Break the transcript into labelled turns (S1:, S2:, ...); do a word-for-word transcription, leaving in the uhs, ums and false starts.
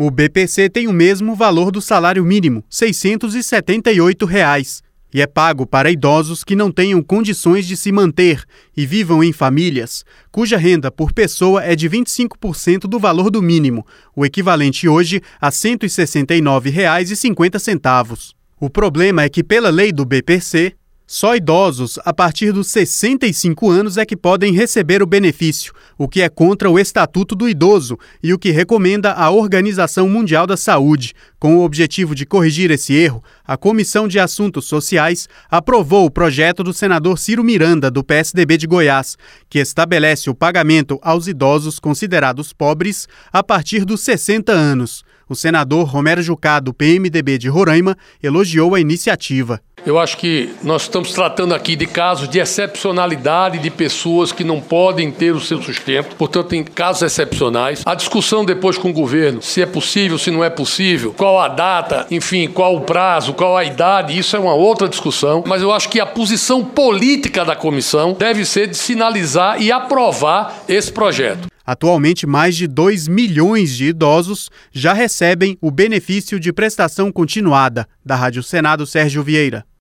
S1: O B P C tem o mesmo valor do salário mínimo, seiscentos e setenta e oito reais, e é pago para idosos que não tenham condições de se manter e vivam em famílias, cuja renda por pessoa é de vinte e cinco por cento do valor do mínimo, o equivalente hoje a cento e sessenta e nove reais e cinquenta centavos. O problema é que, pela lei do B P C, só idosos a partir dos sessenta e cinco anos é que podem receber o benefício, o que é contra o Estatuto do Idoso e o que recomenda a Organização Mundial da Saúde. Com o objetivo de corrigir esse erro, a Comissão de Assuntos Sociais aprovou o projeto do senador Ciro Miranda, do P S D B de Goiás, que estabelece o pagamento aos idosos considerados pobres a partir dos sessenta anos. O senador Romero Jucá, do P M D B de Roraima, elogiou a iniciativa.
S2: Eu acho que nós estamos tratando aqui de casos de excepcionalidade de pessoas que não podem ter o seu sustento, portanto, em casos excepcionais. A discussão depois com o governo, se é possível, se não é possível, qual a data, enfim, qual o prazo, qual a idade, isso é uma outra discussão, mas eu acho que a posição política da comissão deve ser de sinalizar e aprovar esse projeto.
S1: Atualmente, mais de dois milhões de idosos já recebem o benefício de prestação continuada. Da Rádio Senado, Sérgio Vieira.